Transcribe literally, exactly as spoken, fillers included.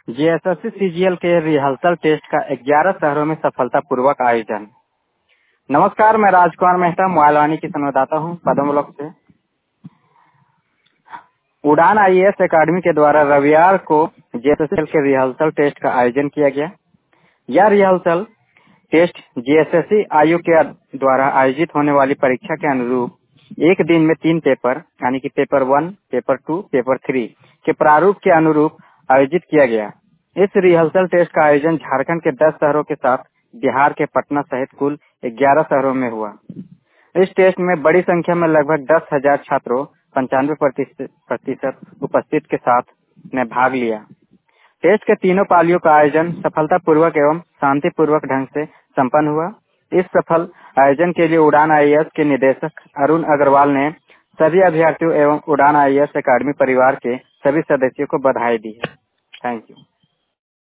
JSSC CGL के rehearsal test का ग्यारह शहरों में सफलतापूर्वक आयोजन। नमस्कार, मैं राजकुमार मेहता मोबाइलवाणी की संवाददाता हूँ पदम ब्लॉक से। उड़ान आईएएस एकेडमी के द्वारा रविवार को जेएसएससी के रिहर्सल टेस्ट का आयोजन किया गया। यह रिहर्सल टेस्ट जेएसएससी आयोग के द्वारा आयोजित होने वाली परीक्षा के अनुरूप एक दिन में तीन पेपर यानी कि paper one, paper two, paper three के प्रारूप के अनुरूप आयोजित किया गया। इस रिहर्सल टेस्ट का आयोजन झारखंड के दस शहरों के साथ बिहार के पटना सहित कुल ग्यारह शहरों में हुआ। इस टेस्ट में बड़ी संख्या में लगभग दस हजार छात्रों पंचानवे प्रतिशत उपस्थित के साथ ने भाग लिया। टेस्ट के तीनों पालियों का आयोजन सफलतापूर्वक एवं शांतिपूर्वक ढंग से संपन्न हुआ। इस सफल आयोजन के लिए उड़ान आईएएस के निदेशक अरुण अग्रवाल ने सभी अभ्यर्थियों एवं उड़ान आईएएस एकेडमी परिवार के सभी सदस्यों को बधाई दी है। Thank you.